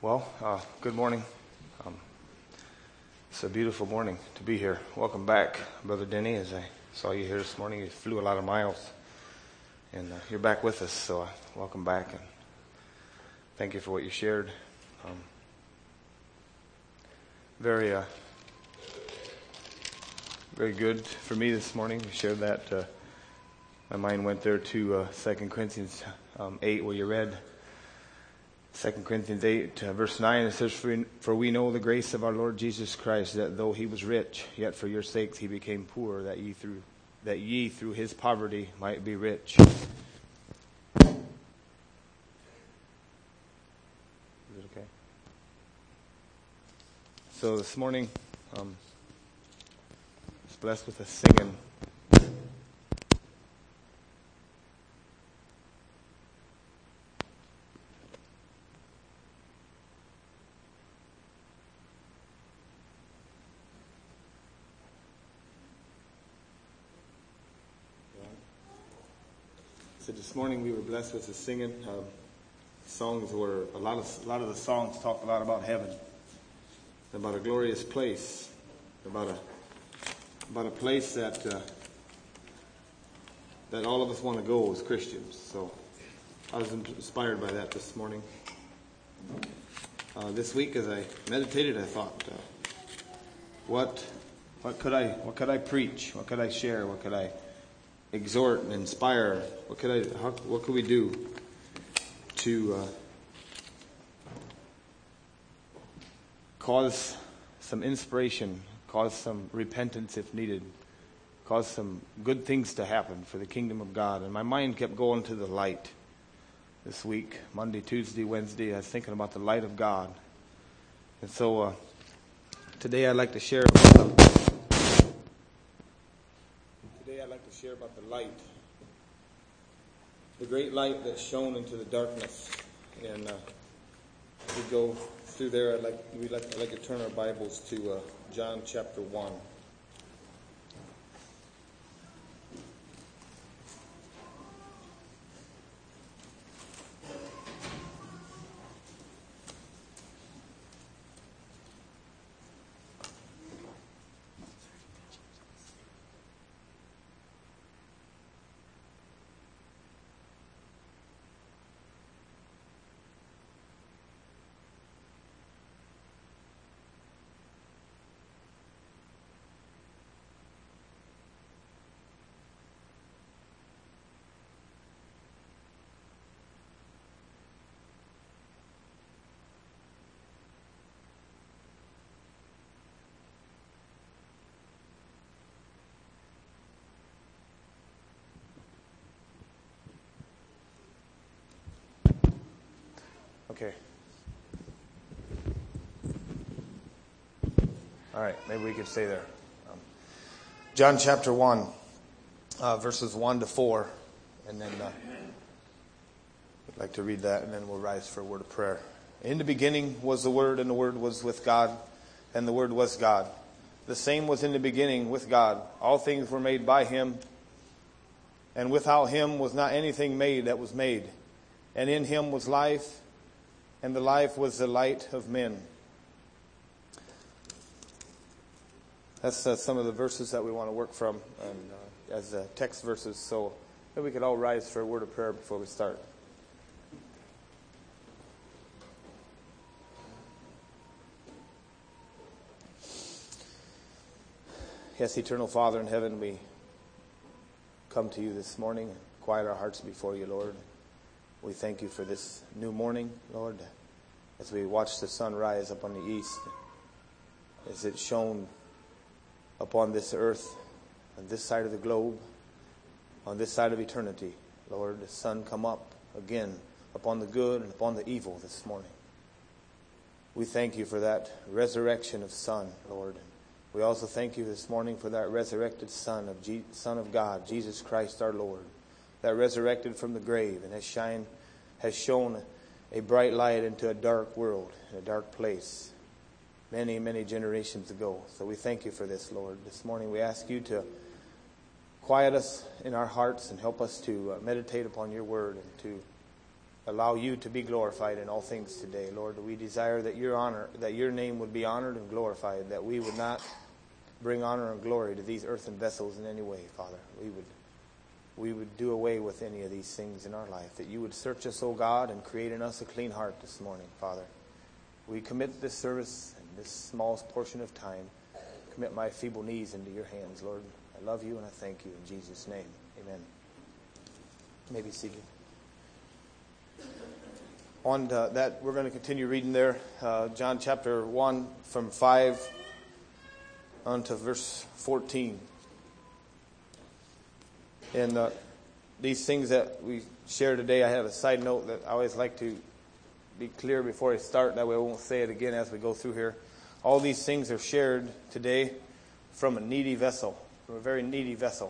Good morning. It's a beautiful morning to be here. Welcome back, Brother Denny. As I saw you here this morning, you flew a lot of miles, and you're back with us. So welcome back, and thank you for what you shared. Very good for me this morning. You shared that. My mind went there to 2 Corinthians 8, where you read 2 Corinthians 8, verse 9, it says, For we know the grace of our Lord Jesus Christ, that though he was rich, yet for your sakes he became poor, that ye through his poverty might be rich. Is it okay? So this morning, I was blessed with a singing. So this morning we were blessed with the singing. Songs were a lot of the songs talk a lot about heaven, about a glorious place, about a place that all of us want to go as Christians. So I was inspired by that this morning. This week, as I meditated, I thought, what could I preach? What could I share? What could I exhort and inspire? What could we do to cause some inspiration, cause some repentance if needed, cause some good things to happen for the kingdom of God? And my mind kept going to the light this week, Monday, Tuesday, Wednesday. I was thinking about the light of God. And so today I'd like to share about the light, the great light that shone into the darkness. And we go through there. I'd like to turn our Bibles to John chapter 1. Okay. All right, maybe we could stay there. John chapter 1, verses 1 to 4, and then I'd like to read that, and then we'll rise for a word of prayer. In the beginning was the Word, and the Word was with God, and the Word was God. The same was in the beginning with God. All things were made by Him, and without Him was not anything made that was made. And in Him was life, and the life was the light of men. That's some of the verses that we want to work from as text verses. So maybe we could all rise for a word of prayer before we start. Yes, Eternal Father in heaven, we come to you this morning and quiet our hearts before you, Lord. We thank you for this new morning, Lord, as we watch the sun rise up on the east, as it shone upon this earth, on this side of the globe, on this side of eternity. Lord, the sun come up again upon the good and upon the evil this morning. We thank you for that resurrection of sun, Lord. We also thank you this morning for that resurrected Son of God, Jesus Christ our Lord, that resurrected from the grave and has shown a bright light into a dark world, a dark place, many, many generations ago. So we thank you for this, Lord. This morning we ask you to quiet us in our hearts and help us to meditate upon your word and to allow you to be glorified in all things today. Lord, we desire that your name would be honored and glorified, that we would not bring honor and glory to these earthen vessels in any way, Father. We would do away with any of these things in our life, that you would search us, O God, and create in us a clean heart this morning, Father. We commit this service and this small portion of time, commit my feeble knees into your hands, Lord. I love you and I thank you in Jesus' name. Amen. You may be seated. On that, we're going to continue reading there, John chapter 1 from 5 on to verse 14. And these things that we share today, I have a side note that I always like to be clear before I start. That way I won't say it again as we go through here. All these things are shared today from a needy vessel, from a very needy vessel.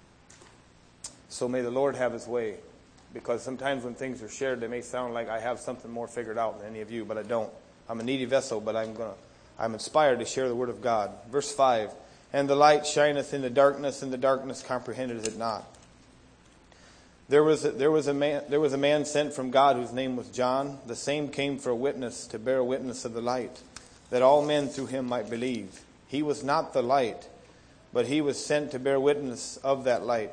So may the Lord have his way. Because sometimes when things are shared, they may sound like I have something more figured out than any of you, but I don't. I'm a needy vessel, but I'm inspired to share the word of God. Verse 5, and the light shineth in the darkness, and the darkness comprehended it not. There was a man sent from God whose name was John. The same came for a witness, to bear witness of the light, that all men through him might believe. He was not the light, but he was sent to bear witness of that light.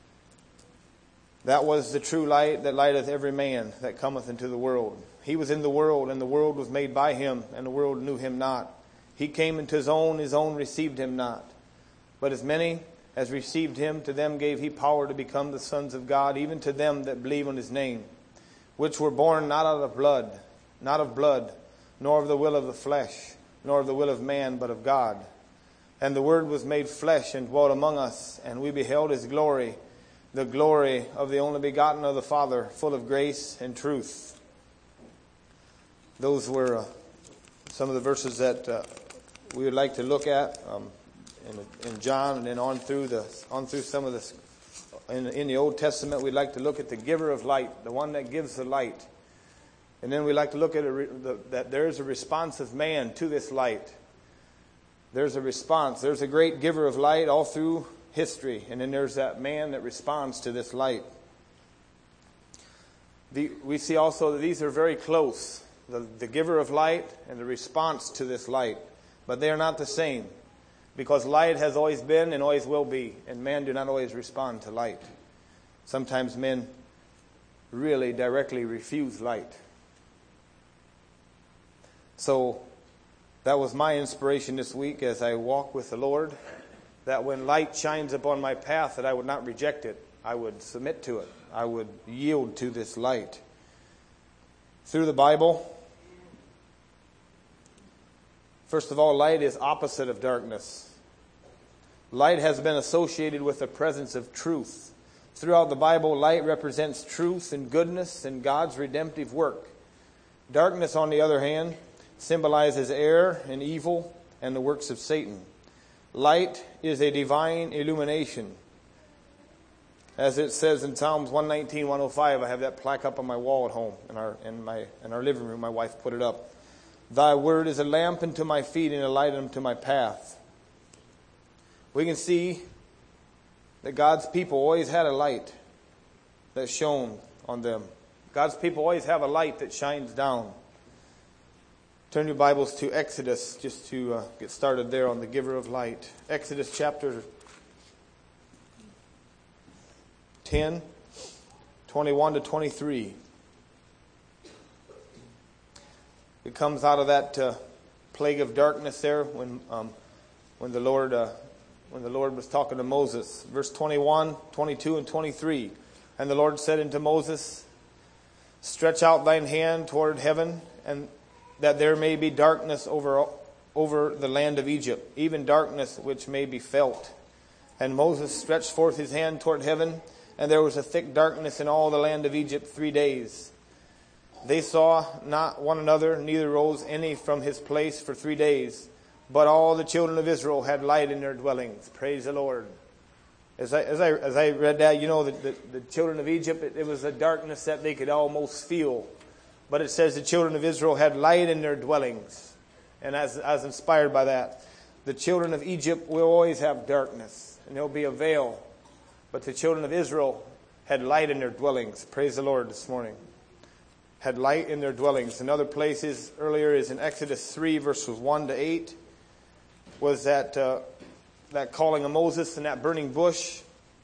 That was the true light that lighteth every man that cometh into the world. He was in the world, and the world was made by him, and the world knew him not. He came into his own received him not. But as many as received him, to them gave he power to become the sons of God, even to them that believe on his name, which were born not of blood, nor of the will of the flesh, nor of the will of man, but of God. And the Word was made flesh and dwelt among us, and we beheld his glory, the glory of the only begotten of the Father, full of grace and truth. Those were some of the verses that we would like to look at in John, and then on through some of this in the Old Testament. We'd like to look at the giver of light, the one that gives the light, and then we'd like to look at that there's a response of man to this light. There's a response. There's a great giver of light all through history, and then there's that man that responds to this light. We see also that these are very close, the giver of light and the response to this light, but they are not the same, because light has always been and always will be, and men do not always respond to light. Sometimes men really directly refuse light. So that was my inspiration this week as I walk with the Lord, that when light shines upon my path, that I would not reject it. I would submit to it. I would yield to this light. Through the Bible, first of all, light is opposite of darkness. Light has been associated with the presence of truth. Throughout the Bible, light represents truth and goodness and God's redemptive work. Darkness, on the other hand, symbolizes error and evil and the works of Satan. Light is a divine illumination. As it says in Psalms 119, 105, I have that plaque up on my wall at home in our living room. My wife put it up. Thy word is a lamp unto my feet and a light unto my path. We can see that God's people always had a light that shone on them. God's people always have a light that shines down. Turn your Bibles to Exodus, just to get started there on the giver of light. Exodus chapter 10, 21 to 23. It comes out of that plague of darkness there when the Lord was talking to Moses. Verse 21, 22, and 23. And the Lord said unto Moses, stretch out thine hand toward heaven, and that there may be darkness over the land of Egypt, even darkness which may be felt. And Moses stretched forth his hand toward heaven, and there was a thick darkness in all the land of Egypt 3 days. They saw not one another, neither rose any from his place for 3 days. But all the children of Israel had light in their dwellings. Praise the Lord. As I read that, you know, the children of Egypt, it was a darkness that they could almost feel. But it says the children of Israel had light in their dwellings. And I was inspired by that. The children of Egypt will always have darkness, and there'll be a veil. But the children of Israel had light in their dwellings. Praise the Lord this morning. had light in their dwellings. In other places earlier is in Exodus 3 verses 1 to 8 was that calling of Moses and that burning bush.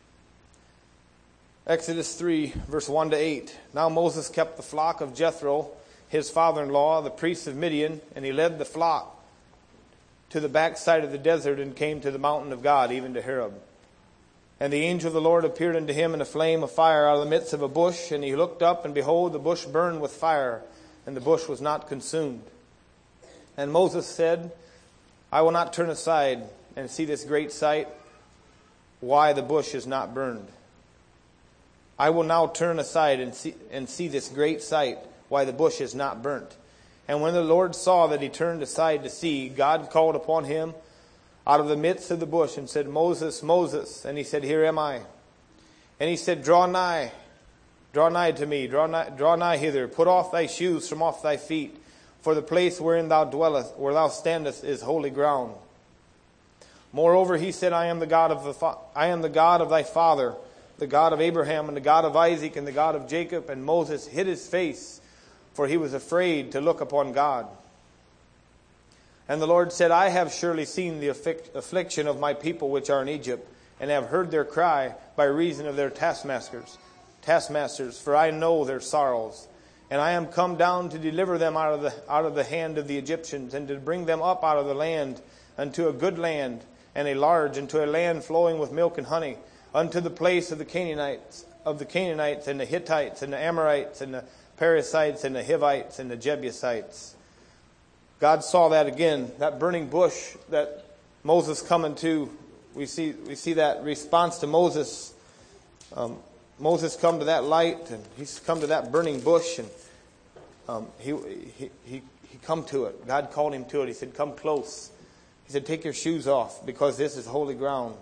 Exodus 3 verse 1 to 8. Now Moses kept the flock of Jethro, his father-in-law, the priest of Midian, and he led the flock to the backside of the desert and came to the mountain of God, even to Horeb. And the angel of the Lord appeared unto him in a flame of fire out of the midst of a bush. And he looked up, and behold, the bush burned with fire, and the bush was not consumed. And Moses said, I will not turn aside and see this great sight, why the bush is not burned. I will now turn aside and see this great sight, why the bush is not burnt. And when the Lord saw that he turned aside to see, God called upon him out of the midst of the bush and said, Moses, Moses. And he said, Here am I. And he said, Draw nigh to me, draw nigh hither. Put off thy shoes from off thy feet, for the place wherein thou dwellest, where thou standest, is holy ground. Moreover, he said, I am the God of thy father, the God of Abraham, and the God of Isaac, and the God of Jacob. And Moses hid his face, for he was afraid to look upon God. And the Lord said, I have surely seen the affliction of my people which are in Egypt, and have heard their cry by reason of their taskmasters, for I know their sorrows. And I am come down to deliver them out of the hand of the Egyptians, and to bring them up out of the land unto a good land, and a large, unto a land flowing with milk and honey, unto the place of the Canaanites, and the Hittites, and the Amorites, and the Perizzites, and the Hivites, and the Jebusites. God saw that again, that burning bush that Moses coming to. We see that response to Moses. Moses come to that light, and he's come to that burning bush, and he come to it. God called him to it. He said, come close. He said, take your shoes off, because this is holy ground.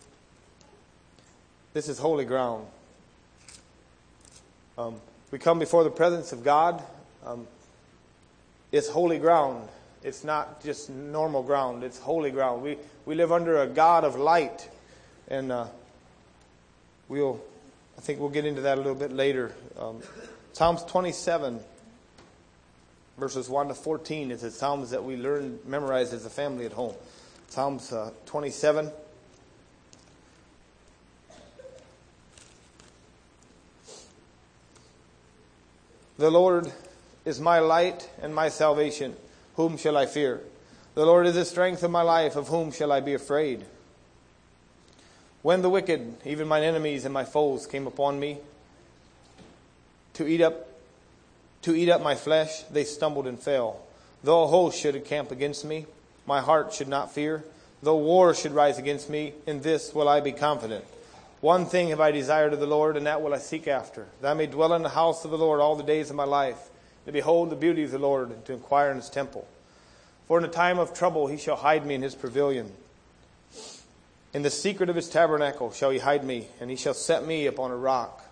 This is holy ground. We come before the presence of God. It's holy ground. It's not just normal ground. It's holy ground. We live under a God of light. And I think we'll get into that a little bit later. Psalms 27, verses 1 to 14 is the Psalms that we memorize as a family at home. Psalms 27. The Lord is my light and my salvation. Whom shall I fear? The Lord is the strength of my life. Of whom shall I be afraid? When the wicked, even mine enemies and my foes, came upon me to eat up my flesh, they stumbled and fell. Though a host should encamp against me, my heart should not fear. Though war should rise against me, in this will I be confident. One thing have I desired of the Lord, and that will I seek after, that I may dwell in the house of the Lord all the days of my life, to behold the beauty of the Lord, and to inquire in his temple. For in the time of trouble he shall hide me in his pavilion. In the secret of his tabernacle shall he hide me, and he shall set me upon a rock.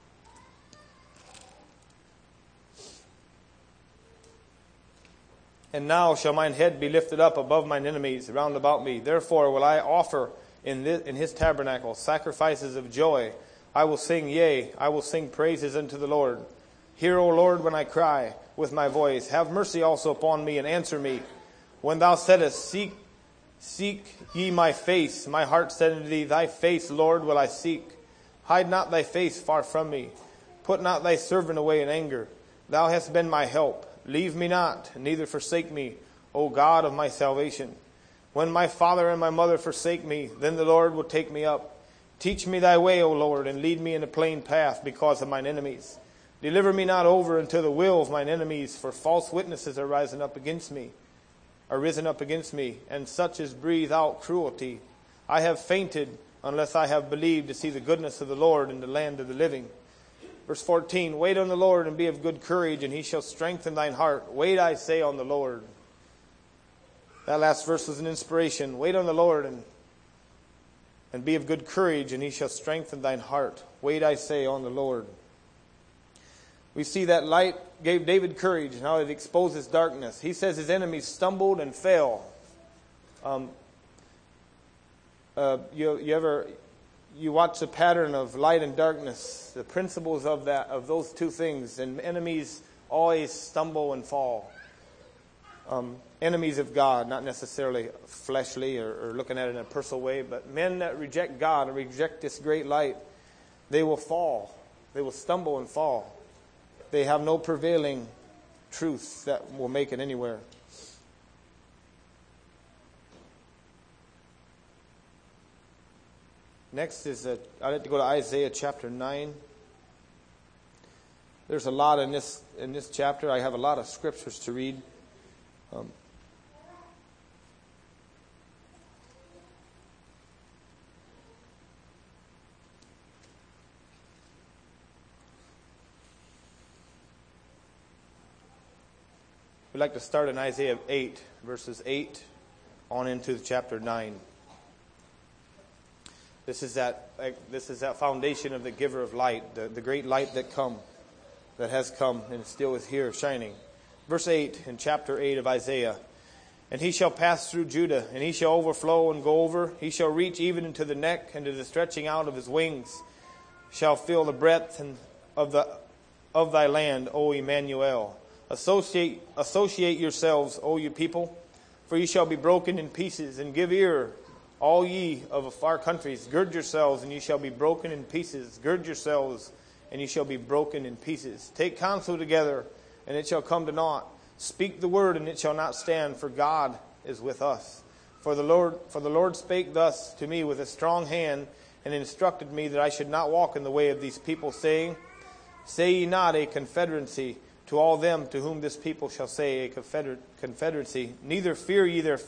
And now shall mine head be lifted up above mine enemies round about me. Therefore will I offer in his tabernacle sacrifices of joy. I will sing, yea, I will sing praises unto the Lord. Hear, O Lord, when I cry with my voice. Have mercy also upon me, and answer me. When thou saidest, Seek ye my face, my heart said unto thee, Thy face, Lord, will I seek. Hide not thy face far from me. Put not thy servant away in anger. Thou hast been my help. Leave me not, neither forsake me, O God of my salvation. When my father and my mother forsake me, then the Lord will take me up. Teach me thy way, O Lord, and lead me in a plain path because of mine enemies. Deliver me not over unto the will of mine enemies, for false witnesses are risen up against me, and such as breathe out cruelty. I have fainted unless I have believed to see the goodness of the Lord in the land of the living. Verse 14, Wait on the Lord and be of good courage, and he shall strengthen thine heart. Wait, I say, on the Lord. That last verse was an inspiration. Wait on the Lord and be of good courage, and he shall strengthen thine heart. Wait, I say, on the Lord. We see that light gave David courage, and how it exposes darkness. He says his enemies stumbled and fell. You watch the pattern of light and darkness, the principles of those two things, and enemies always stumble and fall. Enemies of God, not necessarily fleshly or looking at it in a personal way, but men that reject God and reject this great light, they will fall. They will stumble and fall. They have no prevailing truth that will make it anywhere. Next is I'd like to go to Isaiah chapter 9. There's a lot in this chapter. I have a lot of scriptures to read. We'd like to start in Isaiah 8, verses 8 on into chapter 9. This is that foundation of the giver of light, the great light that has come and still is here shining. Verse 8 in chapter 8 of Isaiah. And he shall pass through Judah, and he shall overflow and go over. He shall reach even into the neck, and to the stretching out of his wings shall fill the breadth of thy land, O Emmanuel. Associate yourselves, O you people, for ye shall be broken in pieces, and give ear, all ye of far countries. Gird yourselves, and ye shall be broken in pieces. Gird yourselves, and ye shall be broken in pieces. Take counsel together, and it shall come to naught. Speak the word, and it shall not stand, for God is with us. For the Lord spake thus to me with a strong hand, and instructed me that I should not walk in the way of these people, saying, Say ye not a confederacy to all them to whom this people shall say a confederacy. Neither fear ye their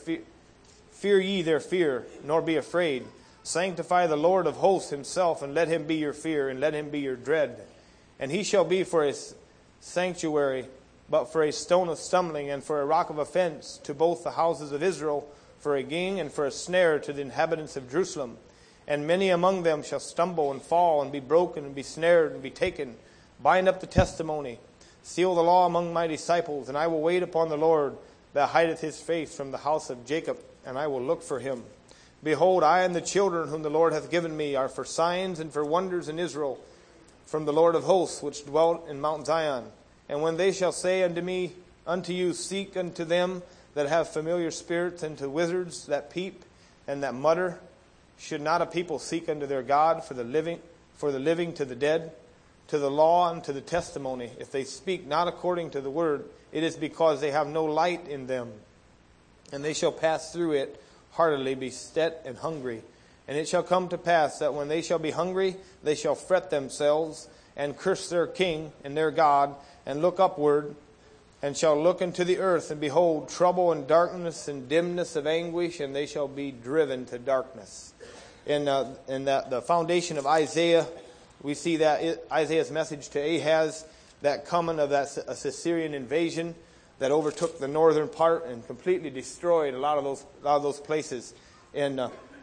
fear, nor be afraid. Sanctify the Lord of hosts himself, and let him be your fear, and let him be your dread. And he shall be for a sanctuary, but for a stone of stumbling, and for a rock of offense to both the houses of Israel, for a gang and for a snare to the inhabitants of Jerusalem. And many among them shall stumble and fall, and be broken, and be snared, and be taken. Bind up the testimony. Seal the law among my disciples, and I will wait upon the Lord that hideth his face from the house of Jacob, and I will look for him. Behold, I and the children whom the Lord hath given me are for signs and for wonders in Israel, from the Lord of hosts, which dwelt in Mount Zion. And when they shall say unto you, seek unto them that have familiar spirits, and to wizards that peep and that mutter, should not a people seek unto their God for the living to the dead? To the law and to the testimony, if they speak not according to the word, it is because they have no light in them. And they shall pass through it heartily, be set and hungry. And it shall come to pass that when they shall be hungry, they shall fret themselves, and curse their king and their God, and look upward, and shall look into the earth, and behold trouble and darkness and dimness of anguish, and they shall be driven to darkness. In the foundation of Isaiah, we see that Isaiah's message to Ahaz, that coming of that Assyrian invasion that overtook the northern part and completely destroyed a lot of those places. And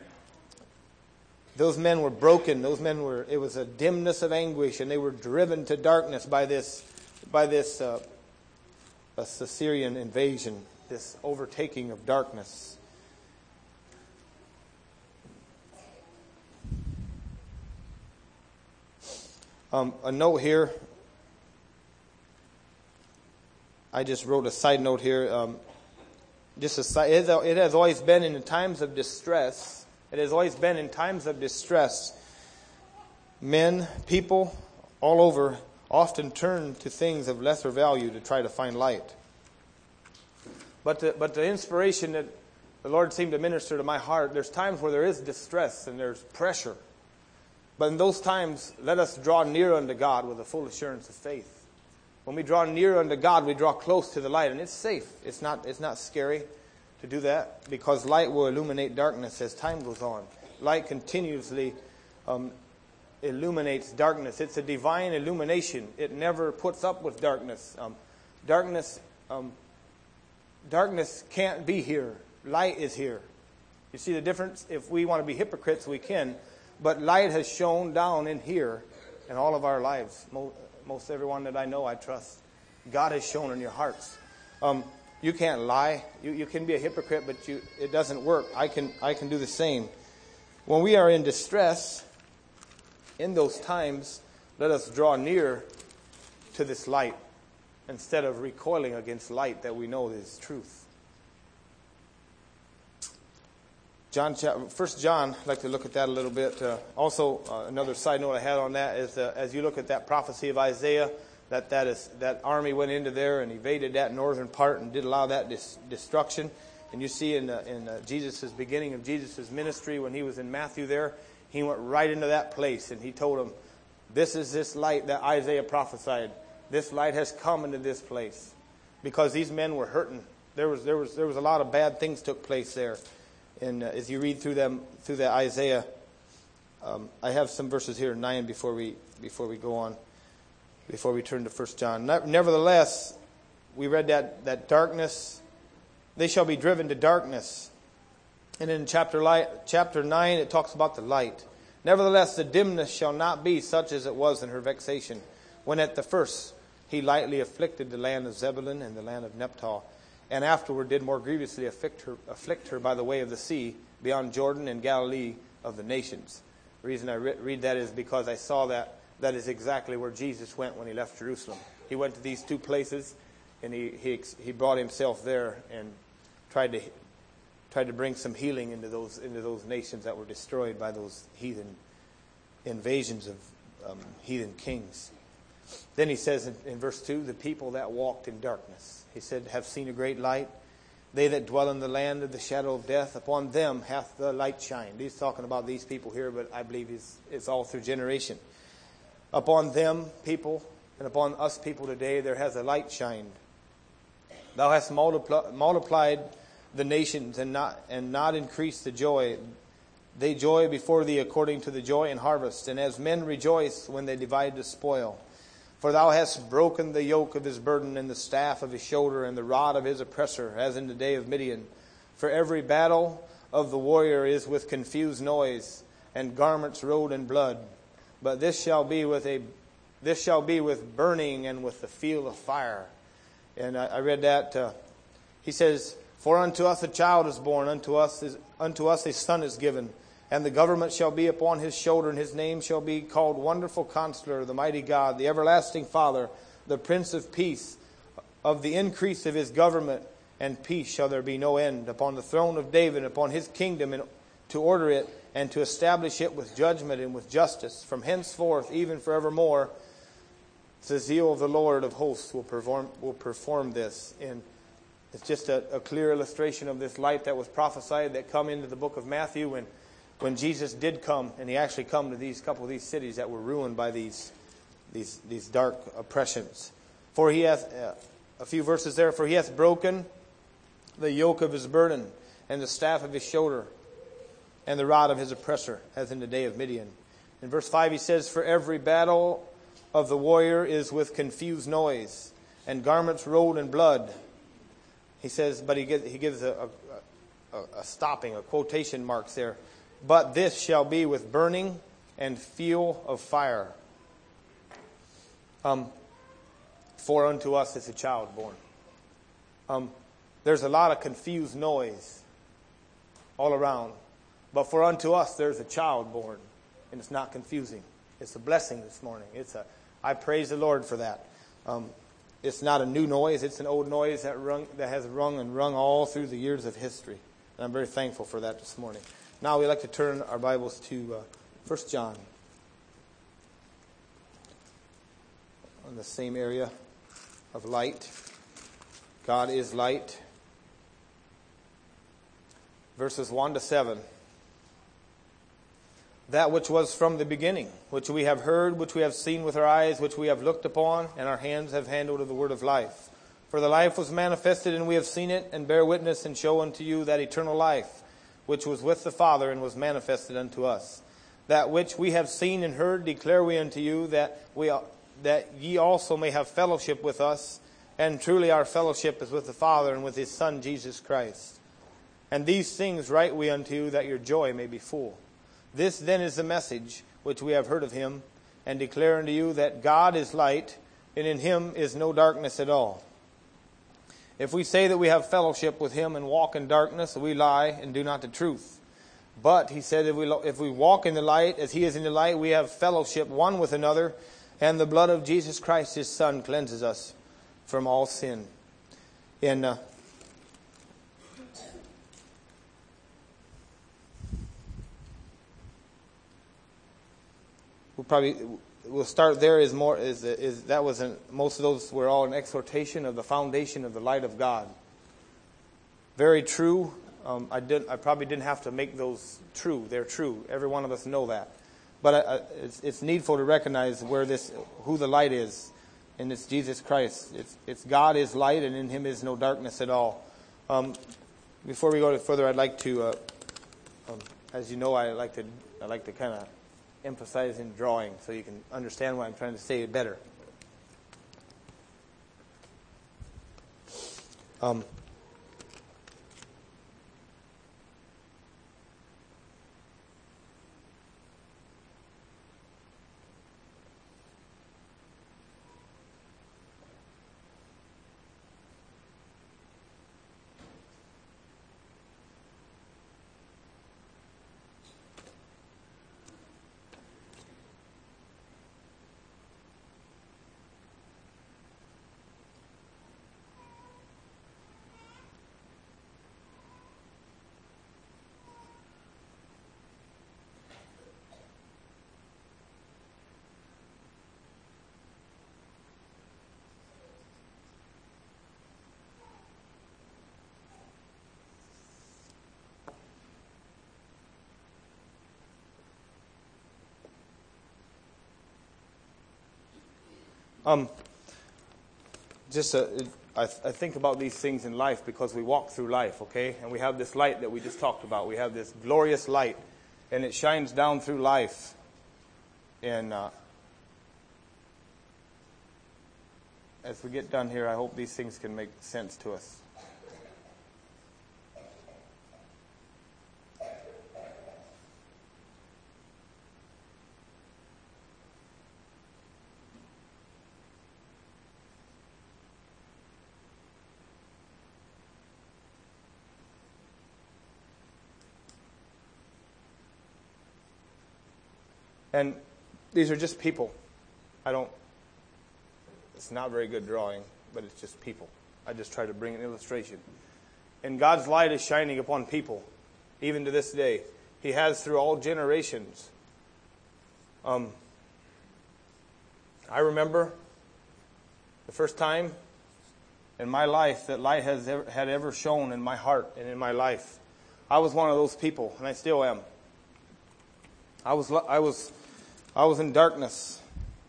those men were broken. It was a dimness of anguish, and they were driven to darkness by this Assyrian invasion, this overtaking of darkness. A note here. I just wrote a side note here. It has always been in times of distress. It has always been in times of distress. Men, people, all over, often turn to things of lesser value to try to find light. But the inspiration that the Lord seemed to minister to my heart, there's times where there is distress and there's pressure. But in those times, let us draw near unto God with a full assurance of faith. When we draw near unto God, we draw close to the light, and it's safe. It's not scary to do that, because light will illuminate darkness as time goes on. Light continuously illuminates darkness. It's a divine illumination. It never puts up with darkness. Darkness can't be here. Light is here. You see the difference? If we want to be hypocrites, we can. But light has shone down in here in all of our lives. Most everyone that I know, I trust. God has shone in your hearts. You can't lie. You can be a hypocrite, but it doesn't work. I can do the same. When we are in distress, in those times, let us draw near to this light. instead of recoiling against light that we know is truth. 1 John, I'd like to look at that a little bit. Another side note I had on that is as you look at that prophecy of Isaiah, that army went into there and invaded that northern part and did allow that destruction. And you see in Jesus' beginning of Jesus' ministry, when he was in Matthew there, he went right into that place and he told them, this is this light that Isaiah prophesied. This light has come into this place because these men were hurting. There was a lot of bad things took place there. And as you read through that Isaiah, I have some verses here, 9 before we go on, before we turn to 1 John. Nevertheless, we read that darkness, they shall be driven to darkness. And in chapter 9, it talks about the light. Nevertheless, the dimness shall not be such as it was in her vexation, when at the first he lightly afflicted the land of Zebulun and the land of Naphtali, and afterward did more grievously afflict her by the way of the sea, beyond Jordan and Galilee of the nations. The reason I read that is because I saw that is exactly where Jesus went when he left Jerusalem. He went to these two places, and he brought himself there and tried to bring some healing into those nations that were destroyed by those heathen invasions of heathen kings. Then he says in verse 2, the people that walked in darkness, he said, have seen a great light. They that dwell in the land of the shadow of death, upon them hath the light shined. He's talking about these people here, but I believe it's all through generation. Upon them people, and upon us people today, there has a light shined. Thou hast multiplied the nations and not increased the joy. They joy before thee according to the joy in harvest, and as men rejoice when they divide the spoil. For thou hast broken the yoke of his burden and the staff of his shoulder and the rod of his oppressor, as in the day of Midian. For every battle of the warrior is with confused noise and garments rolled in blood. But this shall be with burning and with the feel of fire. And I read that. He says, for unto us a child is born, unto us a son is given. And the government shall be upon his shoulder, and his name shall be called Wonderful Counselor, the Mighty God, the Everlasting Father, the Prince of Peace. Of the increase of his government and peace shall there be no end, upon the throne of David, upon his kingdom, and to order it and to establish it with judgment and with justice, from henceforth even forevermore. The zeal of the Lord of hosts will perform this. And it's just a clear illustration of this light that was prophesied that come into the book of Matthew when Jesus did come, and he actually come to couple of these cities that were ruined by these dark oppressions. For he hath, a few verses there, for he hath broken the yoke of his burden and the staff of his shoulder and the rod of his oppressor, as in the day of Midian. In verse 5 he says, for every battle of the warrior is with confused noise and garments rolled in blood. He says, but he gives a stopping, a quotation marks there. But this shall be with burning and fuel of fire. For unto us is a child born. There's a lot of confused noise all around. But for unto us there's a child born. And it's not confusing. It's a blessing this morning. I praise the Lord for that. It's not a new noise. It's an old noise that has rung all through the years of history. And I'm very thankful for that this morning. Now we'd like to turn our Bibles to 1 John. On the same area of light. God is light. Verses 1 to 7. That which was from the beginning, which we have heard, which we have seen with our eyes, which we have looked upon, and our hands have handled of the word of life. For the life was manifested, and we have seen it, and bear witness, and show unto you that eternal life, which was with the Father, and was manifested unto us. That which we have seen and heard declare we unto you, that ye also may have fellowship with us. And truly our fellowship is with the Father and with his Son Jesus Christ. And these things write we unto you, that your joy may be full. This then is the message which we have heard of him, and declare unto you that God is light, and in him is no darkness at all. If we say that we have fellowship with him and walk in darkness, we lie and do not the truth. But, he said, if we walk in the light as he is in the light, we have fellowship one with another, and the blood of Jesus Christ his Son cleanses us from all sin. And we'll start there. Most of those were all an exhortation of the foundation of the light of God. Very true. I probably didn't have to make those true. They're true. Every one of us know that. But it's needful to recognize who the light is, and it's Jesus Christ. It's God is light, and in Him is no darkness at all. Before we go further, I'd like to, as you know, I like to kind of emphasize in drawing so you can understand what I'm trying to say better. I think about these things in life because we walk through life, okay? And we have this light that we just talked about. We have this glorious light, and it shines down through life. And as we get done here, I hope these things can make sense to us. And these are just people. It's not very good drawing, but it's just people. I just try to bring an illustration. And God's light is shining upon people, even to this day. He has through all generations. I remember the first time in my life that light had ever shone in my heart and in my life. I was one of those people, and I still am. I was in darkness.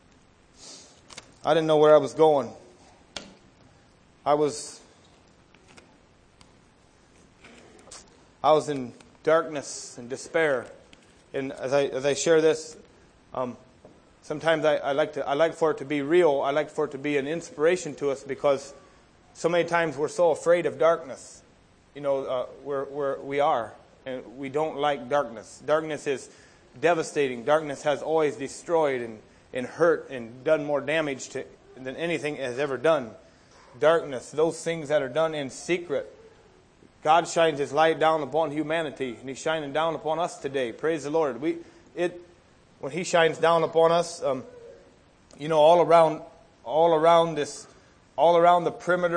I didn't know where I was going. I was in darkness and despair. And as I share this, sometimes I like for it to be real. I like for it to be an inspiration to us because so many times we're so afraid of darkness. We are, and we don't like darkness. Darkness is devastating. Darkness has always destroyed and hurt and done more damage than anything has ever done. Darkness, those things that are done in secret. God shines His light down upon humanity, and He's shining down upon us today. Praise the Lord. When He shines down upon us, all around the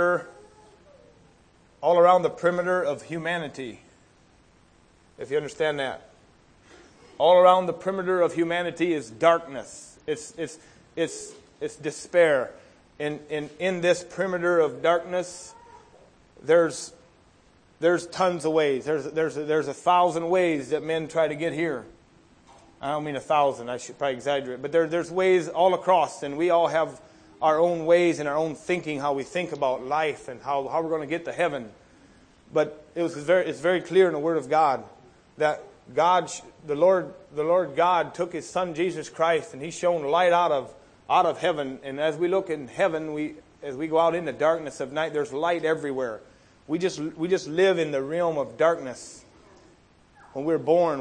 perimeter of humanity. If you understand that. All around the perimeter of humanity is darkness. It's despair. And in this perimeter of darkness, there's tons of ways. There's 1,000 ways that men try to get here. I don't mean 1,000. I should probably exaggerate. But there's ways all across, and we all have our own ways and our own thinking, how we think about life and how we're going to get to heaven. But it's very clear in the Word of God that the Lord God took His Son Jesus Christ, and He shone light out of heaven. And as we look in heaven, as we go out in the darkness of night, there's light everywhere. We just live in the realm of darkness. When we're born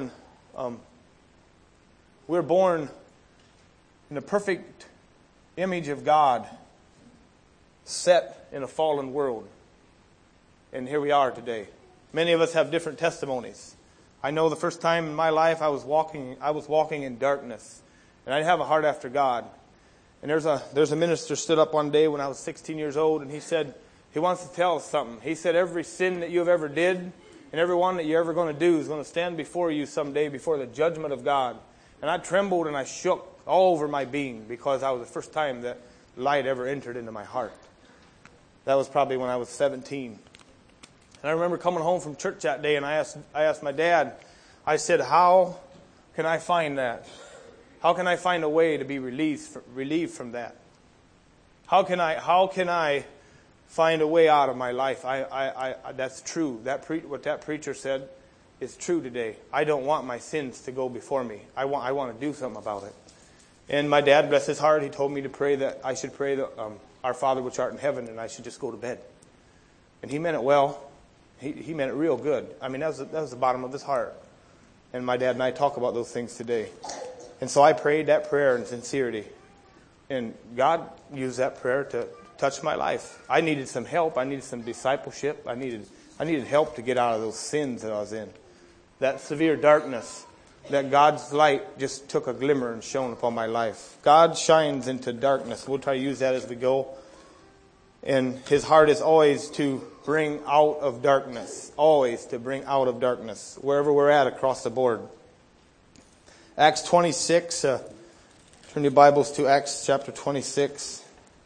in the perfect image of God, set in a fallen world. And here we are today. Many of us have different testimonies. I know the first time in my life I was walking in darkness. And I didn't have a heart after God. And there's a minister stood up one day when I was 16 years old, and he said, he wants to tell us something. He said, every sin that you have ever did and every one that you're ever going to do is going to stand before you someday before the judgment of God. And I trembled and I shook all over my being because that was the first time that light ever entered into my heart. That was probably when I was 17. And I remember coming home from church that day, and I asked my dad, I said, how can I find that? How can I find a way to be relieved from that? How can I find a way out of my life? That's true. What that preacher said is true today. I don't want my sins to go before me. I want to do something about it. And my dad, bless his heart, he told me to pray that I should pray our Father which art in heaven, and I should just go to bed. And he meant it well. He meant it real good. I mean, that was the bottom of his heart. And my dad and I talk about those things today. And so I prayed that prayer in sincerity. And God used that prayer to touch my life. I needed some help. I needed some discipleship. I needed help to get out of those sins that I was in. That severe darkness, that God's light just took a glimmer and shone upon my life. God shines into darkness. We'll try to use that as we go. And His heart is always to bring out of darkness. Always to bring out of darkness. Wherever we're at across the board. Acts 26. Turn your Bibles to Acts chapter 26.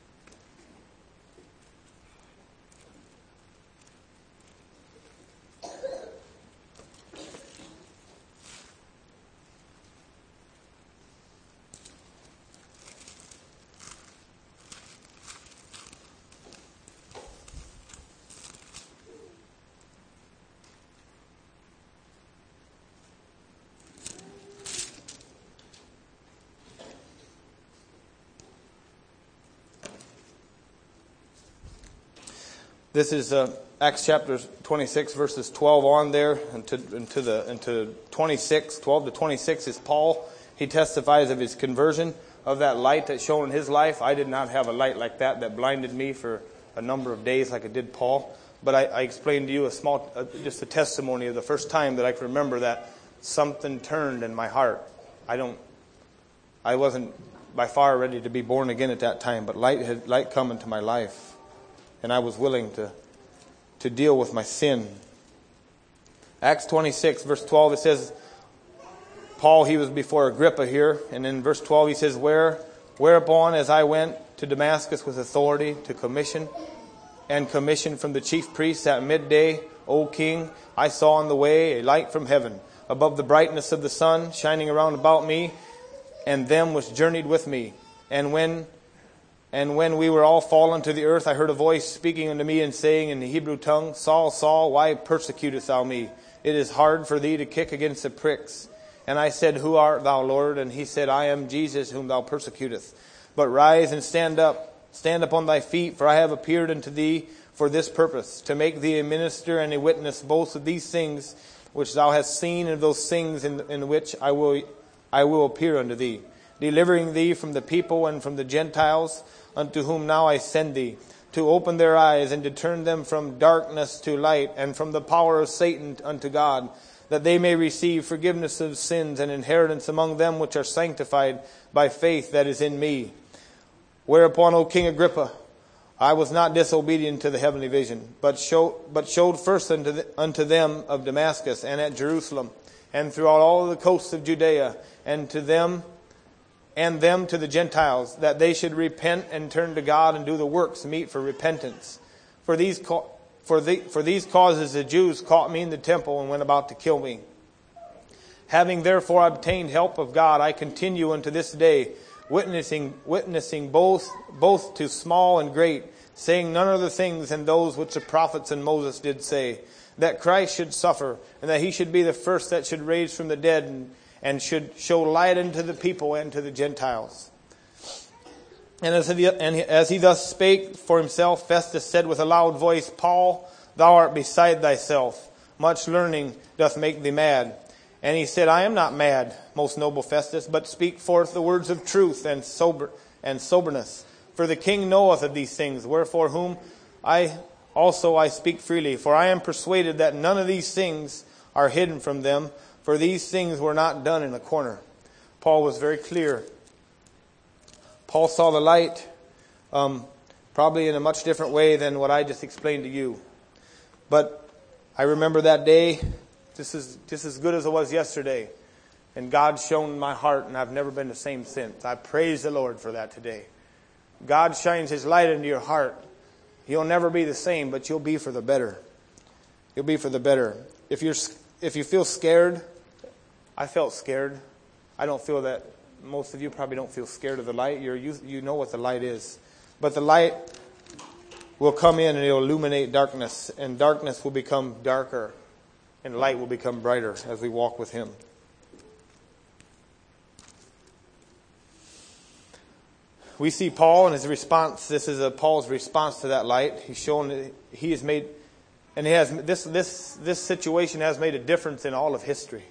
This is Acts chapter 26, verses 12 on there, into 26. 12 to 26 is Paul. He testifies of his conversion, of that light that shone in his life. I did not have a light like that blinded me for a number of days like it did Paul. But I explained to you just a testimony of the first time that I can remember that something turned in my heart. I wasn't by far ready to be born again at that time, but light come into my life. And I was willing to deal with my sin. Acts 26, verse 12, it says, Paul, he was before Agrippa here. And in verse 12, he says, Whereupon, as I went to Damascus with authority to commission from the chief priests at midday, O king, I saw on the way a light from heaven, above the brightness of the sun, shining around about me, and them which journeyed with me. And when we were all fallen to the earth, I heard a voice speaking unto me and saying in the Hebrew tongue, Saul, Saul, why persecutest thou me? It is hard for thee to kick against the pricks. And I said, Who art thou, Lord? And he said, I am Jesus whom thou persecutest. But rise and stand upon thy feet, for I have appeared unto thee for this purpose, to make thee a minister and a witness both of these things which thou hast seen, and of those things in which I will appear unto thee, delivering thee from the people and from the Gentiles, unto whom now I send thee, to open their eyes and to turn them from darkness to light, and from the power of Satan unto God, that they may receive forgiveness of sins and inheritance among them which are sanctified by faith that is in me. Whereupon, O King Agrippa, I was not disobedient to the heavenly vision, but showed first unto them of Damascus and at Jerusalem, and throughout all the coasts of Judea, and them to the Gentiles, that they should repent and turn to God and do the works meet for repentance. For these causes the Jews caught me in the temple and went about to kill me. Having therefore obtained help of God, I continue unto this day, witnessing both to small and great, saying none other things than those which the prophets and Moses did say, that Christ should suffer, and that He should be the first that should raise from the dead, and should show light unto the people and to the Gentiles. And as he thus spake for himself, Festus said with a loud voice, Paul, thou art beside thyself. Much learning doth make thee mad. And he said, I am not mad, most noble Festus, but speak forth the words of truth and soberness. For the king knoweth of these things, wherefore whom I speak freely. For I am persuaded that none of these things are hidden from them, for these things were not done in a corner. Paul was very clear. Paul saw the light probably in a much different way than what I just explained to you. But I remember that day, just as good as it was yesterday. And God shone my heart, and I've never been the same since. I praise the Lord for that today. God shines His light into your heart. You'll never be the same, but you'll be for the better. You'll be for the better. If you feel scared, I felt scared. I don't feel that. Most of you probably don't feel scared of the light. You know what the light is. But the light will come in and it'll illuminate darkness. And darkness will become darker. And light will become brighter as we walk with Him. We see Paul and his response. This is Paul's response to that light. He's shown that he has made, and he has this situation has made a difference in all of history.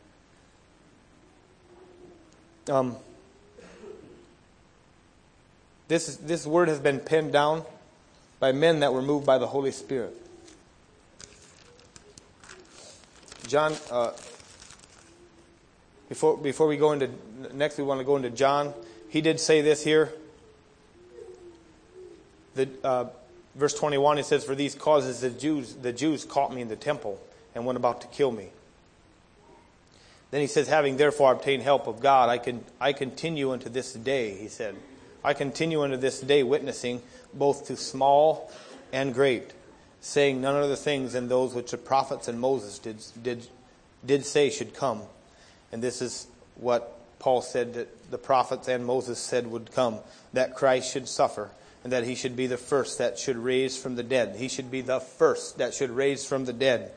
This word has been penned down by men that were moved by the Holy Spirit. John, before we go into next, we want to go into John. He did say this here. Verse 21, he says, "For these causes the Jews caught me in the temple and went about to kill me." Then he says, "Having therefore obtained help of God, I continue unto this day," he said. "I continue unto this day witnessing both to small and great, saying none other things than those which the prophets and Moses did say should come." And this is what Paul said that the prophets and Moses said would come, that Christ should suffer, and that He should be the first that should raise from the dead. He should be the first that should raise from the dead,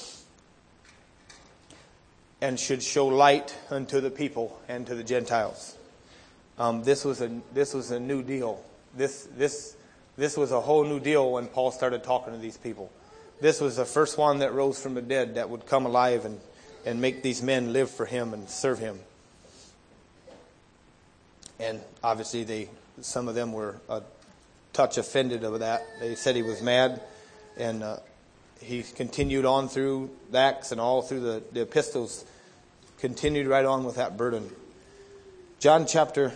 and should show light unto the people and to the Gentiles. This was a new deal. This was a whole new deal when Paul started talking to these people. This was the first one that rose from the dead that would come alive and make these men live for Him and serve Him. And obviously some of them were a touch offended of that. They said he was mad, and he continued on through the Acts and all through the epistles, continued right on with that burden. John chapter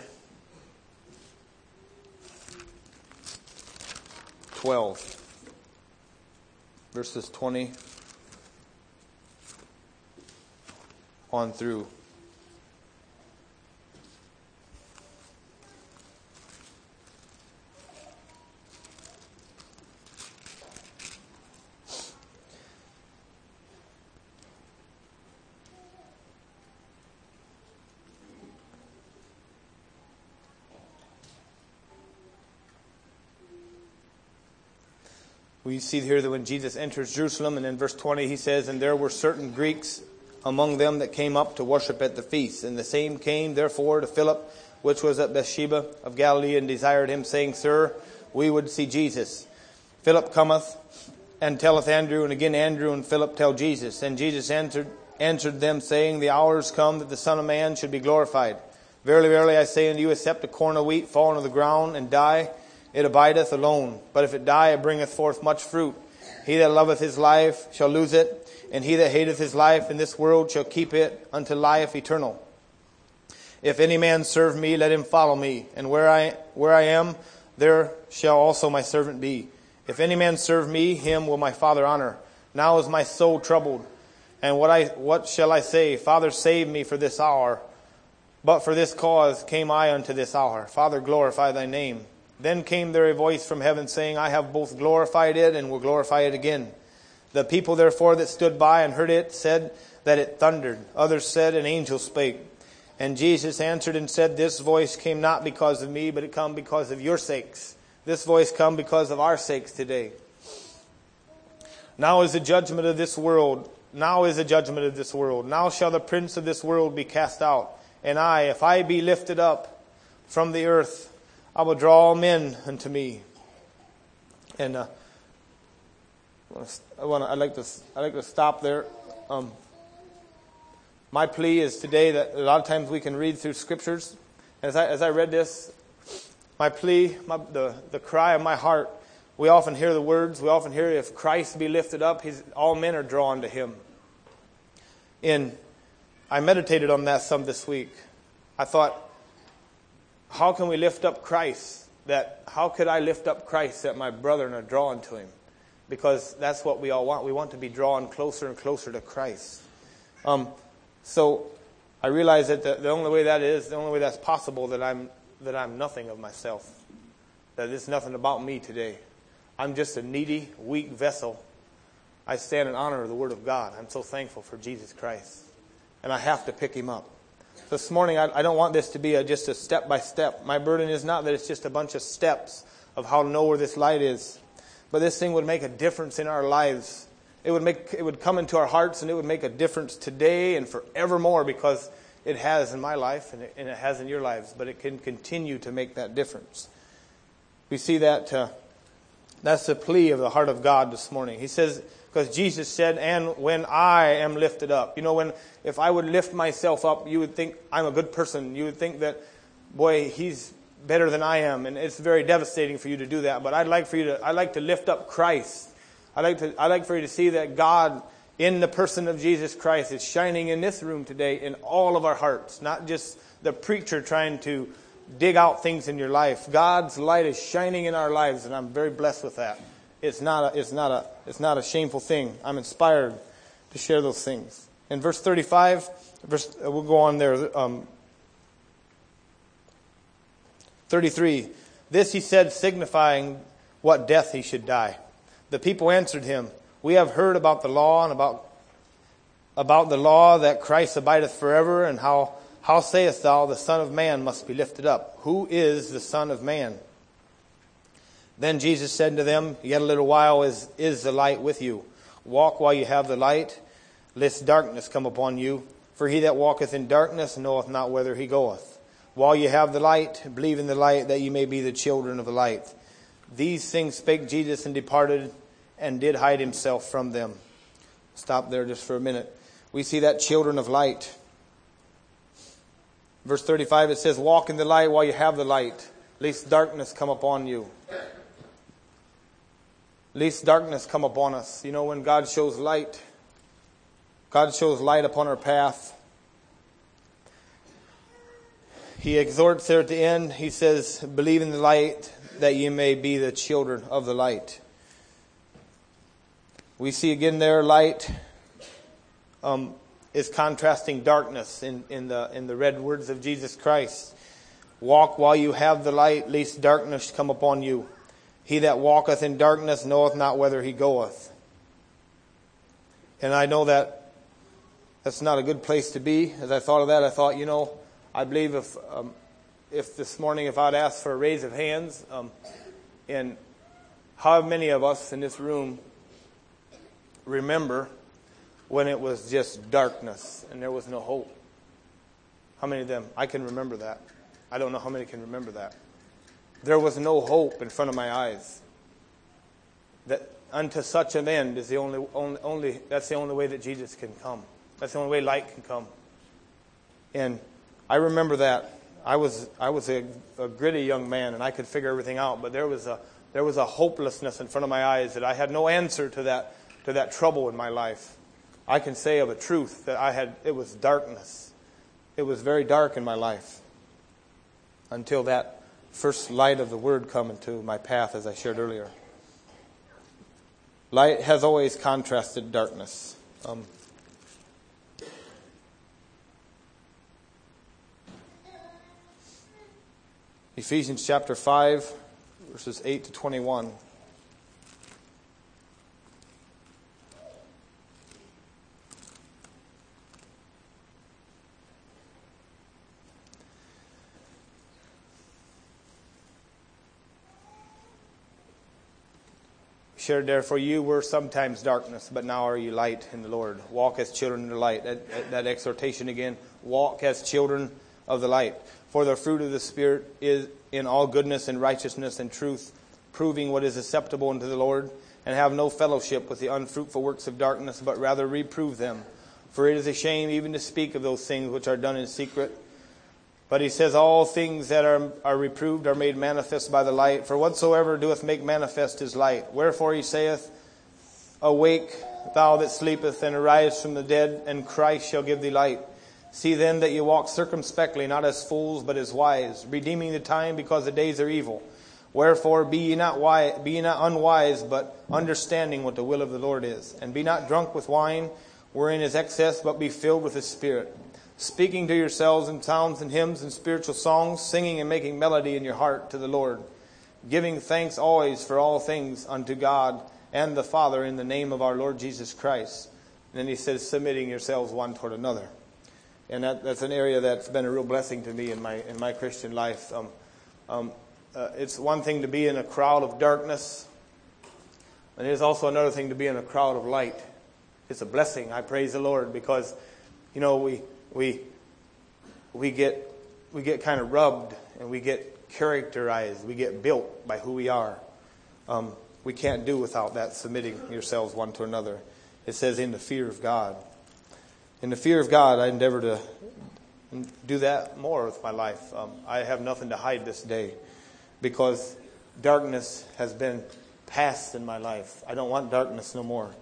12, verses 20 on through. We see here that when Jesus enters Jerusalem, and in verse 20 he says, "And there were certain Greeks among them that came up to worship at the feast. And the same came therefore to Philip, which was at Bethsaida of Galilee, and desired him, saying, Sir, we would see Jesus. Philip cometh and telleth Andrew, and again Andrew and Philip tell Jesus. And Jesus answered them, saying, The hour is come that the Son of Man should be glorified. Verily, verily, I say unto you, except a corn of wheat fall into the ground and die, it abideth alone. But if it die, it bringeth forth much fruit. He that loveth his life shall lose it, and he that hateth his life in this world shall keep it unto life eternal. If any man serve me, let him follow me. And where I am, there shall also my servant be. If any man serve me, him will my Father honor. Now is my soul troubled. And what shall I say? Father, save me for this hour. But for this cause came I unto this hour. Father, glorify thy name. Then came there a voice from heaven, saying, I have both glorified it and will glorify it again. The people therefore that stood by and heard it said that it thundered. Others said, an angel spake. And Jesus answered and said, This voice came not because of me, but it come because of your sakes. This voice come because of our sakes today. Now is the judgment of this world. Now is the judgment of this world. Now shall the prince of this world be cast out. And I, if I be lifted up from the earth, I will draw all men unto me. And I'd like to stop there. My plea is today that a lot of times we can read through scriptures. As I read this, my plea, the cry of my heart, we often hear the words. We often hear, if Christ be lifted up, all men are drawn to Him. And I meditated on that some this week. I thought, how can we lift up Christ? How could I lift up Christ that my brethren are drawn to him? Because that's what we all want. We want to be drawn closer and closer to Christ. So I realize that the only way that's possible, that I'm nothing of myself. That there's nothing about me today. I'm just a needy, weak vessel. I stand in honor of the Word of God. I'm so thankful for Jesus Christ. And I have to pick him up. This morning, I don't want this to be just a step-by-step. My burden is not that it's just a bunch of steps of how to know where this light is. But this thing would make a difference in our lives. It would come into our hearts, and it would make a difference today and forevermore, because it has in my life and it has in your lives. But it can continue to make that difference. We see that that's the plea of the heart of God this morning. He says, because Jesus said, and when I am lifted up. If I would lift myself up, you would think I'm a good person. You would think that, boy, he's better than I am. And it's very devastating for you to do that. But I'd like to lift up Christ. I'd like for you to see that God, in the person of Jesus Christ, is shining in this room today in all of our hearts. Not just the preacher trying to dig out things in your life. God's light is shining in our lives, and I'm very blessed with that. It's not a shameful thing. I'm inspired to share those things. In verse 35, we'll go on there. 33. This he said, signifying what death he should die. The people answered him, we have heard about the law and about the law that Christ abideth forever, and how sayest thou the Son of Man must be lifted up? Who is the Son of Man? Then Jesus said to them, yet a little while is the light with you. Walk while you have the light, lest darkness come upon you. For he that walketh in darkness knoweth not whither he goeth. While you have the light, believe in the light, that you may be the children of the light. These things spake Jesus, and departed, and did hide himself from them. Stop there just for a minute. We see that children of light. Verse 35, it says, walk in the light while you have the light, lest darkness come upon you. Lest darkness come upon us. When God shows light upon our path. He exhorts there at the end. He says, believe in the light, that you may be the children of the light. We see again there, light is contrasting darkness in the red words of Jesus Christ. Walk while you have the light, lest darkness come upon you. He that walketh in darkness knoweth not whither he goeth. And I know that that's not a good place to be. As I thought of that, I thought, I believe if this morning, if I'd asked for a raise of hands, and how many of us in this room remember when it was just darkness and there was no hope? How many of them? I can remember that. I don't know how many can remember that. There was no hope in front of my eyes. That unto such an end is the only that's the only way that Jesus can come. That's the only way light can come. And I remember that. I was a gritty young man, and I could figure everything out, but there was a hopelessness in front of my eyes that I had no answer to that trouble in my life. I can say of a truth that it was darkness. It was very dark in my life until that first light of the Word come into my path, as I shared earlier. Light has always contrasted darkness. Ephesians chapter 5, verses 8 to 21. Shared there, for you were sometimes darkness, but now are you light in the Lord. Walk as children of the light. That exhortation again. Walk as children of the light. For the fruit of the Spirit is in all goodness and righteousness and truth, proving what is acceptable unto the Lord, and have no fellowship with the unfruitful works of darkness, but rather reprove them. For it is a shame even to speak of those things which are done in secret. But he says, all things that are reproved are made manifest by the light. For whatsoever doeth make manifest is light. Wherefore he saith, awake, thou that sleepeth, and arise from the dead, and Christ shall give thee light. See then that you walk circumspectly, not as fools, but as wise, redeeming the time, because the days are evil. Wherefore be ye not unwise, but understanding what the will of the Lord is. And be not drunk with wine, wherein is excess, but be filled with the Spirit, speaking to yourselves in psalms and hymns and spiritual songs, singing and making melody in your heart to the Lord, giving thanks always for all things unto God and the Father in the name of our Lord Jesus Christ. And then he says, submitting yourselves one toward another. And that's an area that's been a real blessing to me in my Christian life. It's one thing to be in a crowd of darkness, and it is also another thing to be in a crowd of light. It's a blessing. I praise the Lord, because, you know, we get kind of rubbed, and we get characterized. We get built by who we are. We can't do without that, submitting yourselves one to another. It says, in the fear of God. In the fear of God, I endeavor to do that more with my life. I have nothing to hide this day, because darkness has been past in my life. I don't want darkness no more.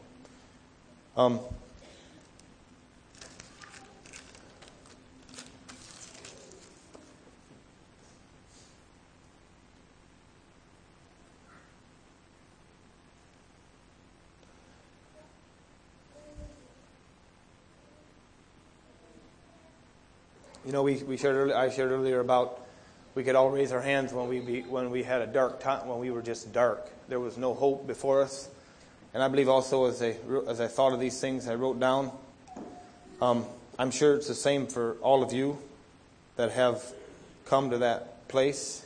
You know, I shared earlier about we could all raise our hands when we had a dark time, when we were just dark. There was no hope before us. And I believe also as I thought of these things, I wrote down, I'm sure it's the same for all of you that have come to that place.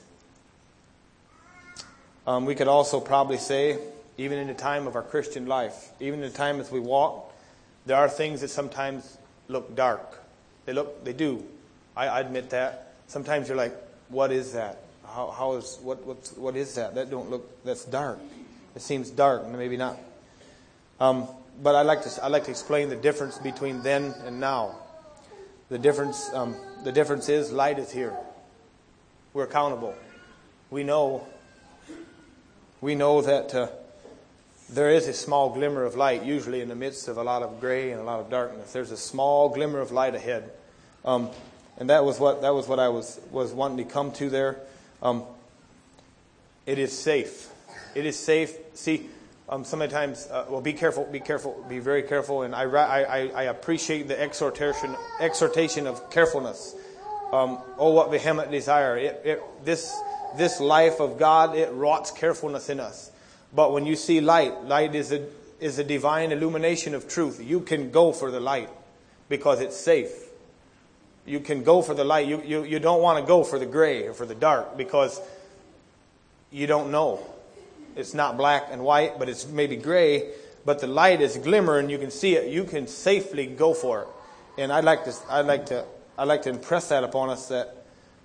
We could also probably say, even in the time of our Christian life, even in the time as we walk, there are things that sometimes look dark. They do. I admit that. Sometimes you're like, what is that? What is that? That's dark. It seems dark, and maybe not. But I like to explain the difference between then and now. The difference is light is here. We're accountable. We know that there is a small glimmer of light, usually in the midst of a lot of gray and a lot of darkness. There's a small glimmer of light ahead. And that was what I was wanting to come to there. It is safe. It is safe. See, sometimes, be careful, be very careful. And I appreciate the exhortation of carefulness. What vehement desire! This life of God, it wroughts carefulness in us. But when you see light is a divine illumination of truth. You can go for the light because it's safe. You can go for the light. You don't want to go for the gray or for the dark, because you don't know. It's not black and white, but it's maybe gray. But the light is glimmer, and you can see it. You can safely go for it. And I'd like to impress that upon us, that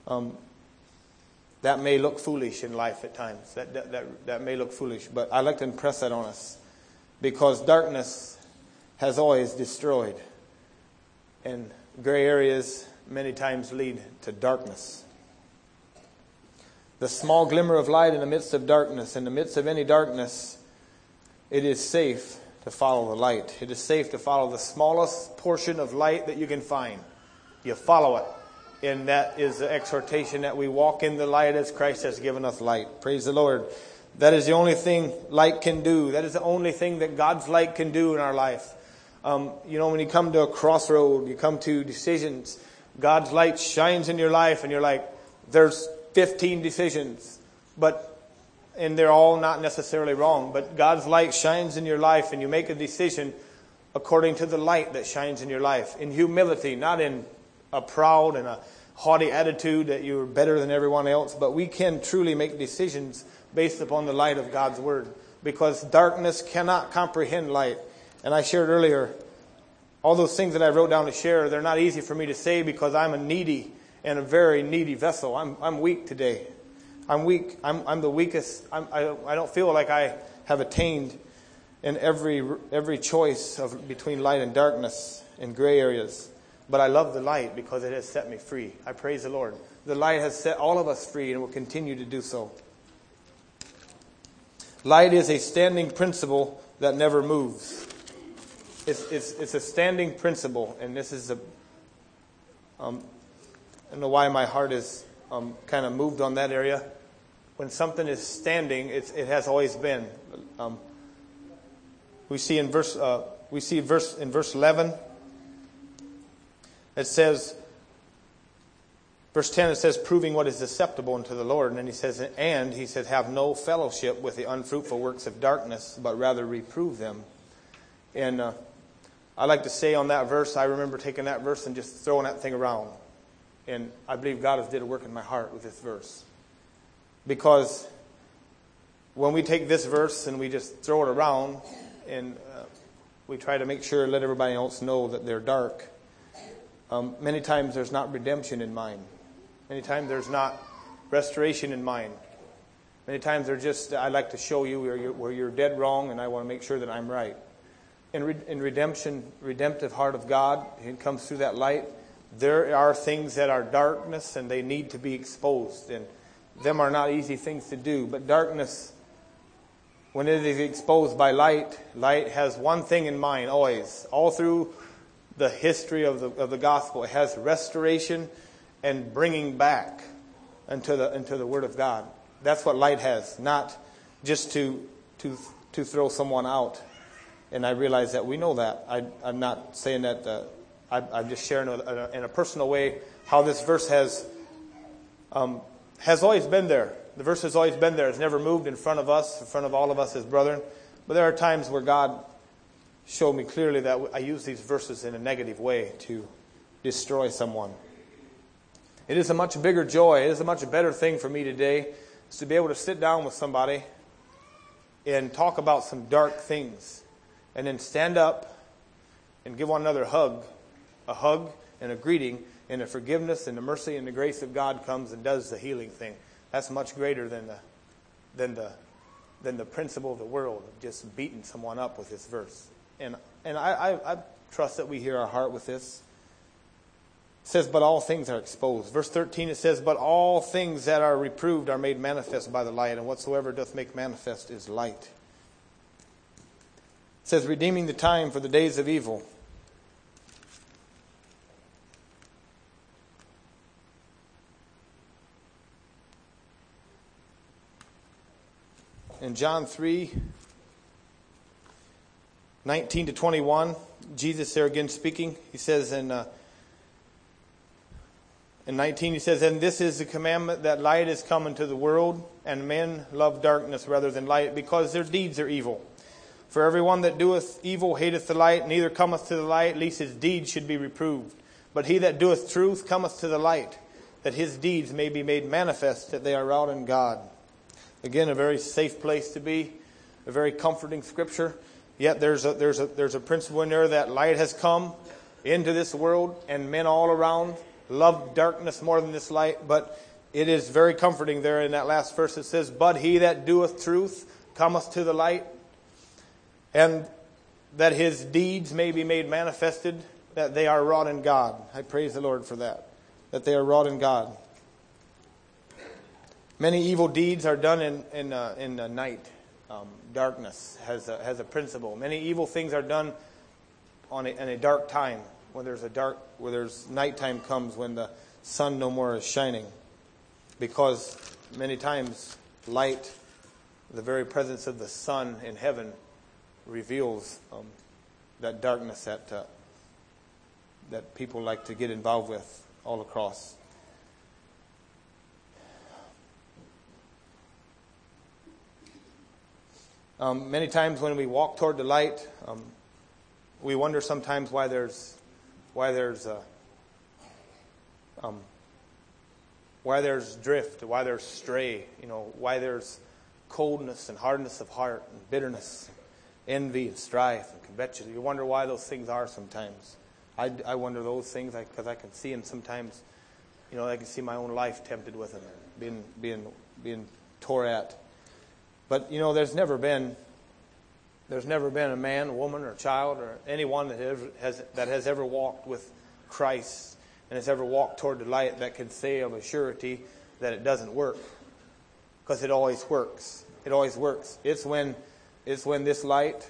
that may look foolish in life at times. That may look foolish, but I'd like to impress that on us, because darkness has always destroyed, and gray areas many times lead to darkness. The small glimmer of light in the midst of darkness. In the midst of any darkness, it is safe to follow the light. It is safe to follow the smallest portion of light that you can find. You follow it. And that is the exhortation, that we walk in the light as Christ has given us light. Praise the Lord. That is the only thing light can do. That is the only thing that God's light can do in our life. When you come to a crossroad, you come to decisions, God's light shines in your life, and you're like, there's 15 decisions, and they're all not necessarily wrong, but God's light shines in your life, and you make a decision according to the light that shines in your life, in humility, not in a proud and a haughty attitude that you're better than everyone else, but we can truly make decisions based upon the light of God's Word, because darkness cannot comprehend light. And I shared earlier, all those things that I wrote down to share, they're not easy for me to say, because I'm a needy and a very needy vessel. I'm weak today. I'm weak. I'm the weakest. I don't feel like I have attained in every choice between light and darkness in gray areas. But I love the light, because it has set me free. I praise the Lord. The light has set all of us free, and will continue to do so. Light is a standing principle that never moves. It's a standing principle, and this is I don't know why my heart is kind of moved on that area. When something is standing, it has always been. We see in verse 11. It says, verse 10, it says, proving what is acceptable unto the Lord. And then he says, have no fellowship with the unfruitful works of darkness, but rather reprove them. And I like to say on that verse, I remember taking that verse and just throwing that thing around. And I believe God has did a work in my heart with this verse. Because when we take this verse and we just throw it around and we try to make sure, let everybody else know that they're dark, many times there's not redemption in mind. Many times there's not restoration in mind. Many times they're just, I'd like to show you where you're dead wrong and I want to make sure that I'm right. In redemptive heart of God, it comes through that light. There are things that are darkness and they need to be exposed. And them are not easy things to do. But darkness, when it is exposed by light, light has one thing in mind always. All through the history of the gospel, it has restoration and bringing back into the Word of God. That's what light has, not just to throw someone out. And I realize that we know that. I'm not saying that. I'm just sharing in a personal way how this verse has always been there. The verse has always been there. It's never moved in front of us, in front of all of us as brethren. But there are times where God showed me clearly that I use these verses in a negative way to destroy someone. It is a much bigger joy. It is a much better thing for me today is to be able to sit down with somebody and talk about some dark things and then stand up and give one another a hug and a greeting, and the forgiveness and the mercy and the grace of God comes and does the healing thing. That's much greater than the principle of the world of just beating someone up with this verse. And I trust that we hear our heart with this. It says, but all things are exposed. Verse 13, it says, but all things that are reproved are made manifest by the light, and whatsoever doth make manifest is light. It says, redeeming the time for the days of evil. In John 3, 19 to 21, Jesus there again speaking. He says in 19, he says, and this is the commandment that light is come into the world, and men love darkness rather than light, because their deeds are evil. For everyone that doeth evil hateth the light, neither cometh to the light, lest his deeds should be reproved. But he that doeth truth cometh to the light, that his deeds may be made manifest, that they are wrought in God. Again, a very safe place to be, a very comforting scripture. Yet there's a principle in there that light has come into this world, and men all around love darkness more than this light. But it is very comforting there in that last verse. It says, but he that doeth truth cometh to the light, and that his deeds may be made manifested, that they are wrought in God. I praise the Lord for that they are wrought in God. Many evil deeds are done in the night. Darkness has a principle. Many evil things are done in a dark time, where there's nighttime comes, when the sun no more is shining, because many times light, the very presence of the sun in heaven, reveals that darkness that people like to get involved with all across. Many times when we walk toward the light, we wonder sometimes why there's drift, why there's stray, why there's coldness and hardness of heart and bitterness, envy and strife and covetousness. You wonder why those things are sometimes. I wonder those things because I can see them sometimes. I can see my own life tempted with them, being tore at. But there's never been a man, woman, or child, or anyone that has ever walked with Christ and has ever walked toward the light that can say of a surety that it doesn't work, because it always works. It always works. It's when this light,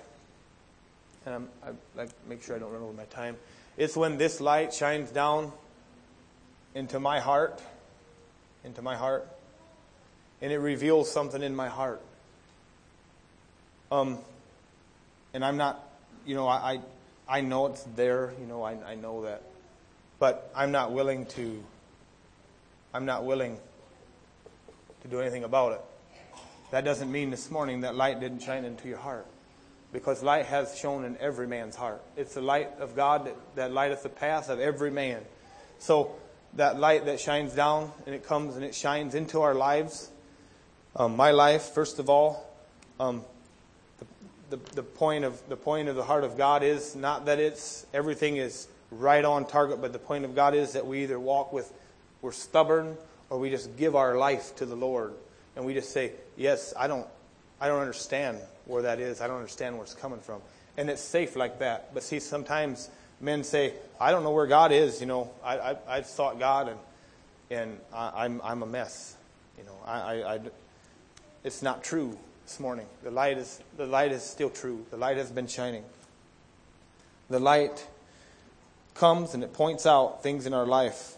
and I make sure I don't run over my time. It's when this light shines down into my heart, and it reveals something in my heart. And I'm not, I know it's there, I know that, but I'm not willing to do anything about it. That doesn't mean this morning that light didn't shine into your heart, because light has shone in every man's heart. It's the light of God that lighteth the path of every man. So that light that shines down and it comes and it shines into our lives. My life, first of all, the point of the heart of God is not that everything is right on target, but the point of God is that we either we're stubborn, or we just give our life to the Lord, and we just say, yes, I don't understand where that is. I don't understand where it's coming from. And it's safe like that. But see, sometimes men say, I don't know where God is. I sought God and I'm a mess. It's not true this morning. The light is still true. The light has been shining. The light comes and it points out things in our life.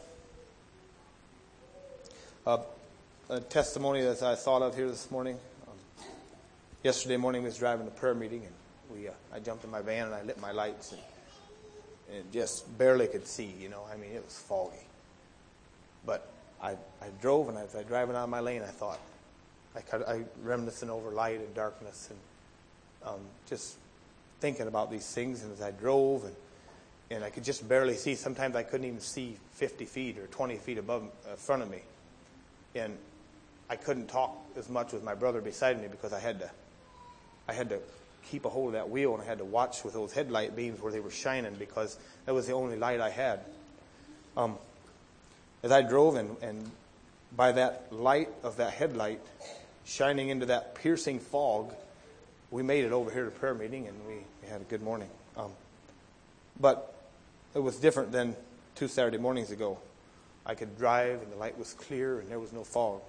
A testimony that I thought of here this morning. Yesterday morning, we was driving to prayer meeting, and I jumped in my van and I lit my lights, and just barely could see. It was foggy. But I drove, and as I driving out of my lane, I thought, I reminiscing over light and darkness, and just thinking about these things. And as I drove, and I could just barely see. Sometimes I couldn't even see 50 feet or 20 feet above in front of me. And I couldn't talk as much with my brother beside me, because I had to keep a hold of that wheel, and I had to watch with those headlight beams where they were shining, because that was the only light I had. As I drove, and by that light of that headlight shining into that piercing fog, we made it over here to prayer meeting, and we had a good morning. But it was different than 2 Saturday mornings ago. I could drive, and the light was clear, and there was no fog.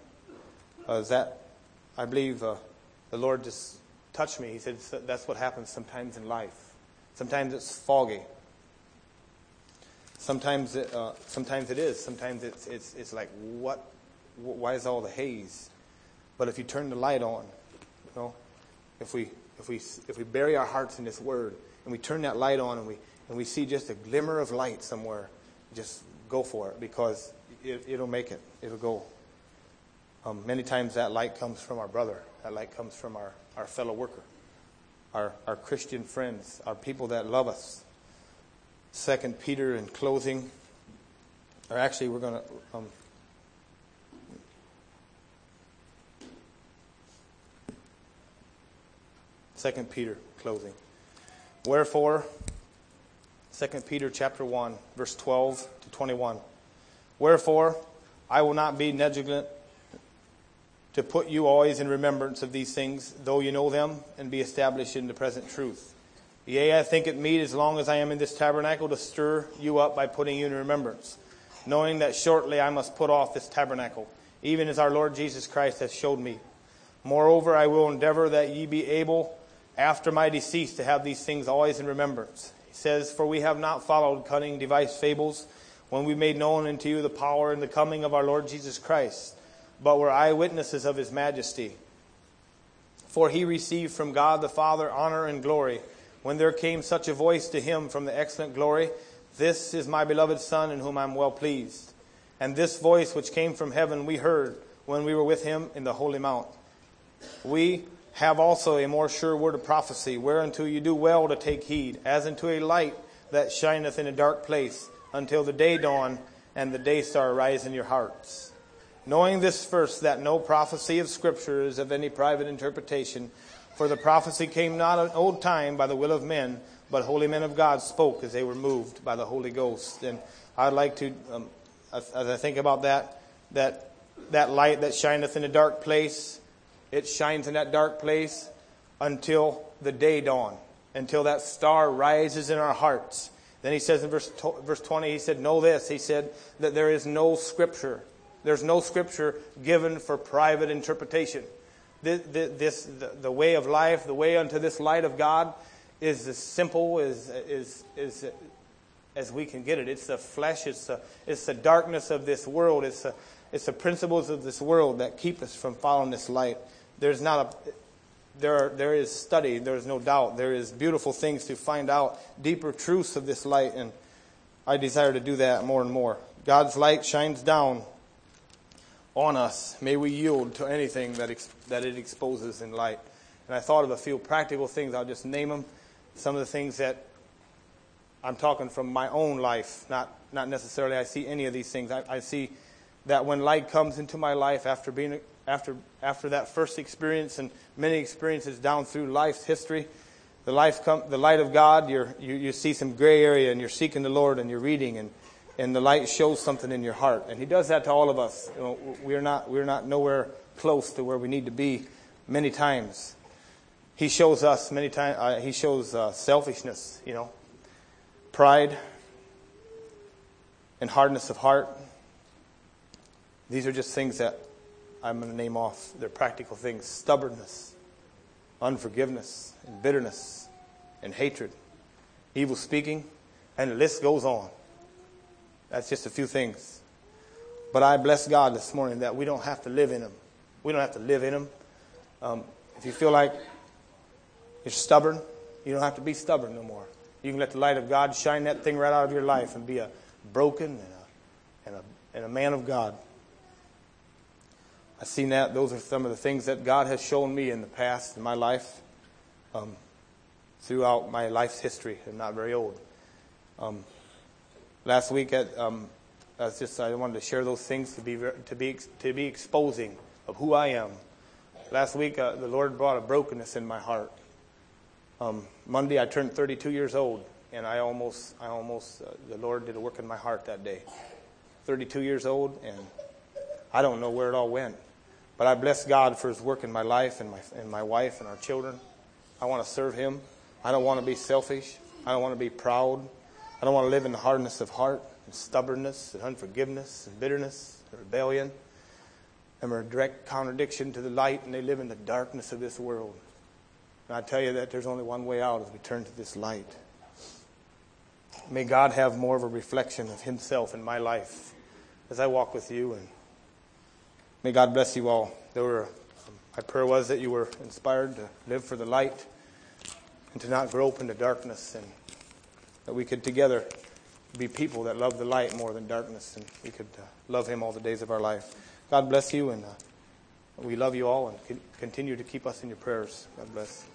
I believe the Lord just touched me. He said that's what happens sometimes in life. Sometimes it's foggy. Sometimes it is. Sometimes it's like, what? Why is all the haze? But if you turn the light on, if we bury our hearts in this Word, and we turn that light on, and we see just a glimmer of light somewhere, just go for it, because it'll make it. It'll go. Many times that light comes from our brother. That light comes from our fellow worker, our Christian friends, our people that love us. 2 Peter in closing, or actually we're going to... 2 Peter closing. Wherefore, 2 Peter chapter 1, verse 12 to 21. Wherefore, I will not be negligent to put you always in remembrance of these things, though you know them, and be established in the present truth. Yea, I think it meet, as long as I am in this tabernacle, to stir you up by putting you in remembrance, knowing that shortly I must put off this tabernacle, even as our Lord Jesus Christ hath showed me. Moreover, I will endeavor that ye be able, after my decease, to have these things always in remembrance. He says, for we have not followed cunning devised fables, when we made known unto you the power and the coming of our Lord Jesus Christ, but were eyewitnesses of his majesty. For he received from God the Father honor and glory, when there came such a voice to him from the excellent glory, This is my beloved Son, in whom I am well pleased. And this voice which came from heaven we heard when we were with him in the holy mount. We have also a more sure word of prophecy, whereunto you do well to take heed, as unto a light that shineth in a dark place, until the day dawn and the day star rise in your hearts. Knowing this first, that no prophecy of Scripture is of any private interpretation, for the prophecy came not in old time by the will of men, but holy men of God spoke as they were moved by the Holy Ghost. And I'd like to, as I think about that light that shineth in a dark place, it shines in that dark place until the day dawn, until that star rises in our hearts. Then he says in verse 20, he said, know this, he said, that there is no Scripture. There's no Scripture given for private interpretation. The way of life, the way unto this light of God is as simple, is as we can get it. It's the flesh. It's the darkness of this world. It's the principles of this world that keep us from following this light. There is study. There is no doubt. There is beautiful things to find out, deeper truths of this light, and I desire to do that more and more. God's light shines down on us. May we yield to anything that it exposes in light. And I thought of a few practical things. I'll just name them. Some of the things that I'm talking from my own life, not necessarily I see any of these things. I see that when light comes into my life after that first experience and many experiences down through life's history, the light of God, you see some gray area and you're seeking the Lord and you're reading and the light shows something in your heart. And He does that to all of us. You know, we're not nowhere close to where we need to be many times. He shows us many times, He shows selfishness, pride and hardness of heart. These are just things that I'm going to name off. They're practical things. Stubbornness, unforgiveness, and bitterness, and hatred, evil speaking, and the list goes on. That's just a few things. But I bless God this morning that we don't have to live in them. We don't have to live in them. If you feel like you're stubborn, you don't have to be stubborn no more. You can let the light of God shine that thing right out of your life and be a broken and a man of God. I've seen that. Those are some of the things that God has shown me in the past, in my life, throughout my life's history. I'm not very old. Last week, I wanted to share those things to be exposing of who I am. Last week, the Lord brought a brokenness in my heart. Monday, I turned 32 years old, and the Lord did a work in my heart that day. 32 years old, and I don't know where it all went. But I bless God for His work in my life and my wife and our children. I want to serve Him. I don't want to be selfish. I don't want to be proud. I don't want to live in the hardness of heart and stubbornness and unforgiveness and bitterness and rebellion. And we're a direct contradiction to the light, and they live in the darkness of this world. And I tell you that there's only one way out as we turn to this light. May God have more of a reflection of Himself in my life as I walk with you, and may God bless you all. My prayer was that you were inspired to live for the light and to not grope into darkness, and that we could together be people that love the light more than darkness, and we could love Him all the days of our life. God bless you, and we love you all, and continue to keep us in your prayers. God bless.